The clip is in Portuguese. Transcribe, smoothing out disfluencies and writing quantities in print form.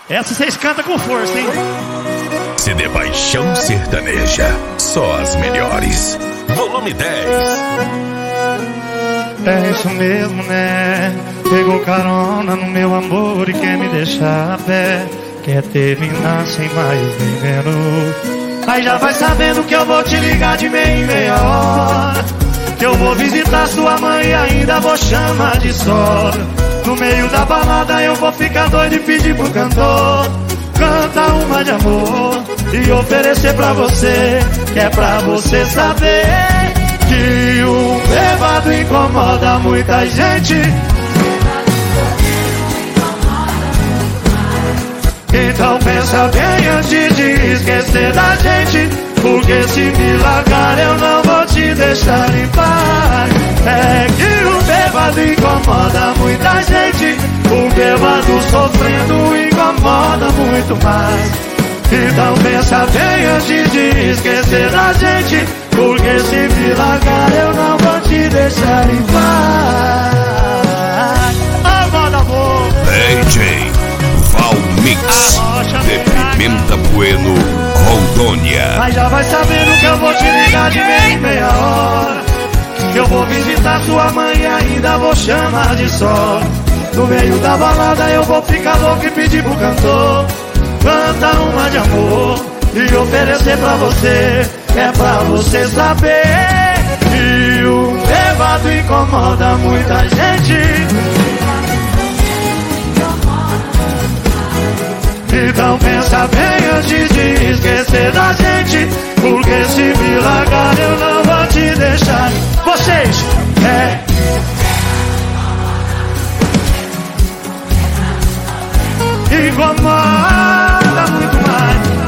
Essa vocês cantam com força, hein? CD Paixão Sertaneja, só as melhores. Volume 10. É isso mesmo, né? Pegou carona no meu amor e quer me deixar a pé. Quer terminar sem mais nem menos. Aí já vai sabendo que eu vou te ligar de meia em meia hora, que eu vou visitar sua mãe e ainda vou chamar de sogra. No meio da balada eu vou ficar doido e pedir pro cantor canta uma de amor e oferecer pra você, que é pra você saber que o bêbado incomoda muita gente. Então pensa bem antes de esquecer da gente, porque se me largar eu não vou te deixar em paz. É que o bêbado incomoda muita gente, o bêbado sofrendo incomoda muito mais. Então pensa bem antes de esquecer da gente, porque se me largar eu não vou te deixar em paz. Ah, moda amor. DJ Valmix de Pimenta Bueno, Rondônia. Mas já vai sabendo que eu vou te ligar de meia em meia hora, que eu vou visitar sua mãe e ainda vou chamar de sogra. No meio da balada eu vou ficar louco e pedir pro cantor canta uma de amor e oferecer pra você, é pra você saber que o bêbado incomoda muita gente. Então pensa bem antes de esquecer da gente, porque se me largar eu não vou te deixar. Vocês, incomoda muito mais. Então pensa bem antes de esquecer da gente, porque se me largar eu não vou te deixar. Vocês, incomoda muito mais. Então pensa bem antes de esquecer da gente, porque se me largar eu não vou te deixar.